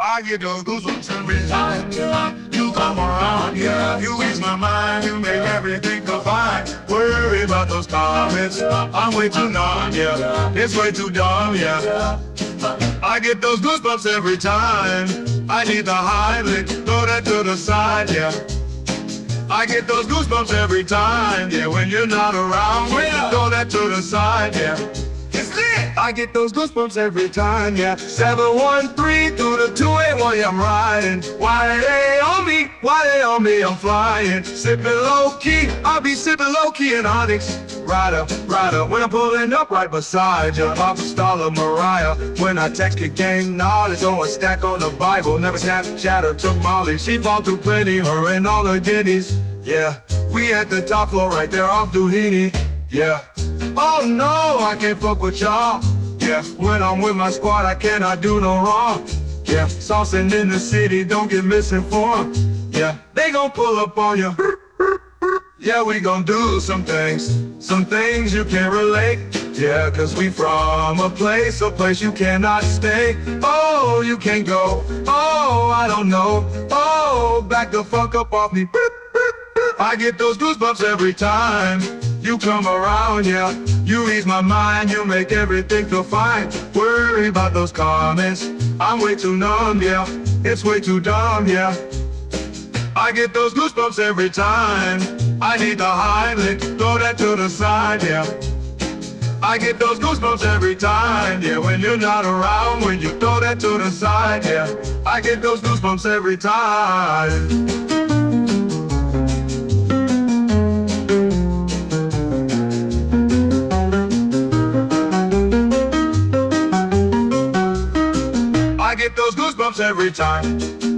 I get those goosebumps every time you come around. Yeah, you ease my mind, you make everything go fine. Worry about those comments, I'm way too numb. Yeah, it's way too dumb. Yeah, I get those goosebumps every time. I need the Heimlich, throw that to the side. Yeah, I get those goosebumps every time. Yeah, when you're not around, when you throw that to the side. Yeah. I get those goosebumps every time, yeah. 713 through the 281, yeah, I'm riding. Why they on me? Why they on me? I'm flying. Sipping low key, I'll be sipping low key in Onyx. Rider, when I'm pulling up right beside ya. Papa Star Mariah. When I text your gang knowledge, on a stack on the Bible. Never Snapchat or took Molly. She fought through plenty, her and all her guineas. Yeah, we at the top floor right there off Duhini. Yeah. Oh no, I can't fuck with y'all. Yeah, when I'm with my squad, I cannot do no wrong. Yeah, saucing in the city, don't get misinformed. Yeah, they gon' pull up on you. Yeah, we gon' do some things you can't relate. Yeah, cause we from a place you cannot stay. Oh, you can't go. Oh, I don't know. Oh, back the fuck up off me. I get those goosebumps every time you come around, yeah. You ease my mind, you make everything feel fine. Worry about those comments, I'm way too numb, yeah. It's way too dumb, yeah. I get those goosebumps every time. I need the Heimlich, throw that to the side, yeah. I get those goosebumps every time, yeah. When you're not around, when you throw that to the side, yeah. I get those goosebumps every time. I get those goosebumps every time.